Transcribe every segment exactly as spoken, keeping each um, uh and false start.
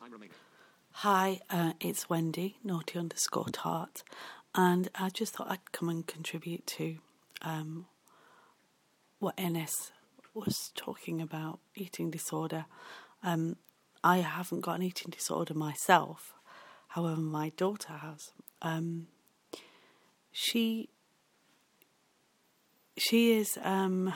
Hi, uh, it's Wendy, naughty underscore tart, and I just thought I'd come and contribute to um, what Ennis was talking about, eating disorder. Um, I haven't got an eating disorder myself, however my daughter has. Um, she she is um,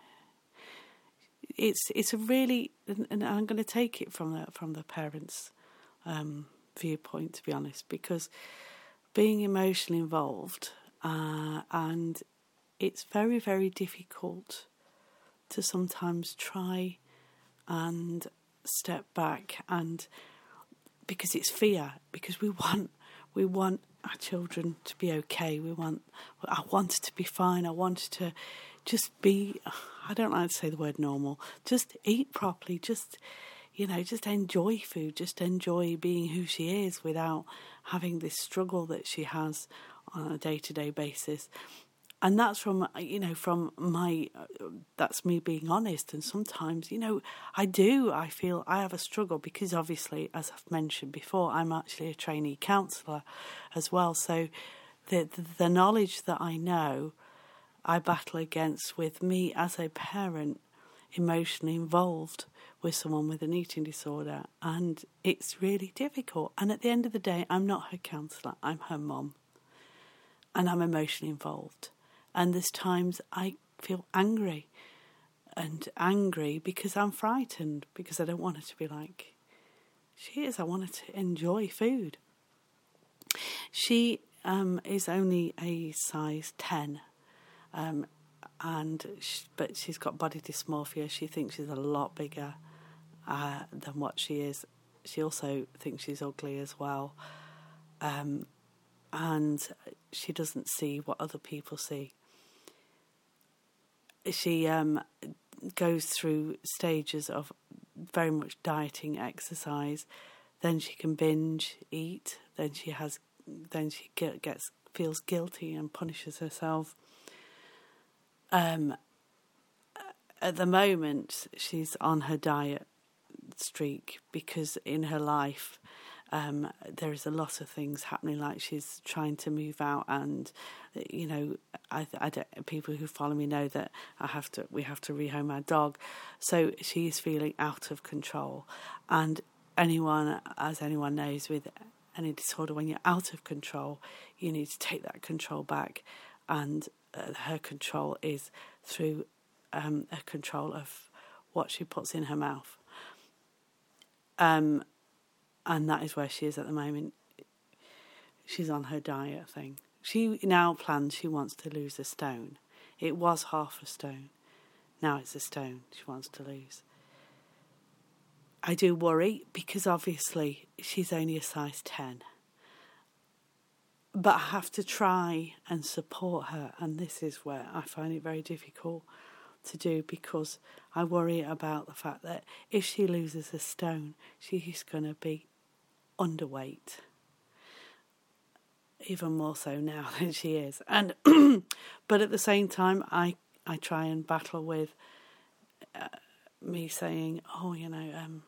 it's it's a really, and I'm going to take it from the from the parents' um, viewpoint, to be honest, because being emotionally involved uh, and it's very, very difficult to sometimes try and step back, and because it's fear, because we want we want our children to be okay. We want I wanted to be fine. I wanted to just be, I don't like to say the word normal, just eat properly, just, you know, just enjoy food, just enjoy being who she is without having this struggle that she has on a day-to-day basis. And that's from, you know, from my, uh, that's me being honest. And sometimes, you know, I do, I feel I have a struggle because obviously, as I've mentioned before, I'm actually a trainee counsellor as well. So the, the, the knowledge that I know, I battle against with me as a parent emotionally involved with someone with an eating disorder. And it's really difficult. And at the end of the day, I'm not her counsellor, I'm her mum. And I'm emotionally involved. And there's times I feel angry and angry because I'm frightened, because I don't want her to be like she is. I want her to enjoy food. She um, is only a size ten, um, and she, but she's got body dysmorphia. She thinks she's a lot bigger uh, than what she is. She also thinks she's ugly as well, um, and she doesn't see what other people see. She um, goes through stages of very much dieting, exercise. Then she can binge eat. Then she has, then she gets feels guilty and punishes herself. Um, at the moment, she's on her diet streak because in her life um, there is a lot of things happening. Like she's trying to move out, and you know, I, I don't, people who follow me know that I have to. We have to rehome our dog, so she's feeling out of control. And anyone, as anyone knows, with any disorder, when you're out of control, you need to take that control back, and uh, her control is through um, a control of what she puts in her mouth. Um. And that is where she is at the moment. She's on her diet thing. She now plans she wants to lose a stone. It was half a stone. Now it's a stone she wants to lose. I do worry because obviously she's only a size ten. But I have to try and support her. And this is where I find it very difficult to do, because I worry about the fact that if she loses a stone, she's going to be underweight, even more so now than she is. And but at the same time, I I try and battle with uh, me saying, oh, you know, um,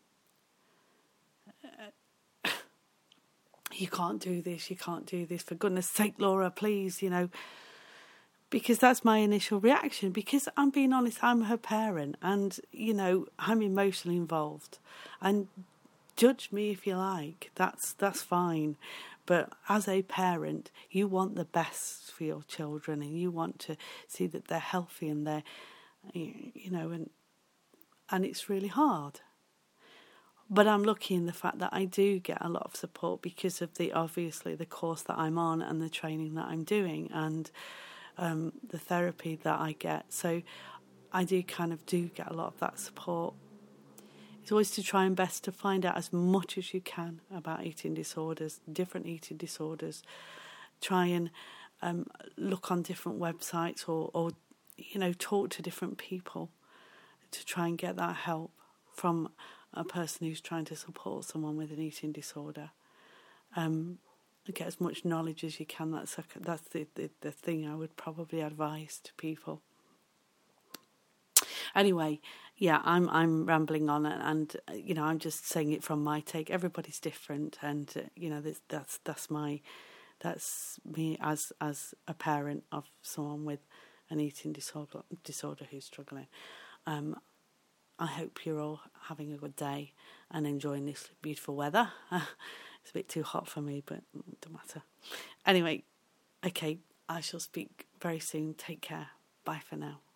uh, you can't do this, you can't do this, for goodness sake, Laura, please, you know, because that's my initial reaction, because I'm being honest, I'm her parent, and, you know, I'm emotionally involved, and judge me if you like, that's that's fine. But as a parent, you want the best for your children, and you want to see that they're healthy and they're, you know, and and it's really hard. But I'm lucky in the fact that I do get a lot of support because of the, obviously, the course that I'm on and the training that I'm doing and um, the therapy that I get. So I do kind of do get a lot of that support. It's always to try and best to find out as much as you can about eating disorders, different eating disorders. Try and um, look on different websites or, or, you know, talk to different people to try and get that help from a person who's trying to support someone with an eating disorder. Um, get as much knowledge as you can. That's a, that's the, the, the thing I would probably advise to people. Anyway, yeah, I'm I'm rambling on, and, and uh, you know, I'm just saying it from my take. Everybody's different, and uh, you know, that's that's that's my that's me as as a parent of someone with an eating disorder disorder who's struggling. Um, I hope you're all having a good day and enjoying this beautiful weather. It's a bit too hot for me, but it doesn't matter. Anyway, okay, I shall speak very soon. Take care. Bye for now.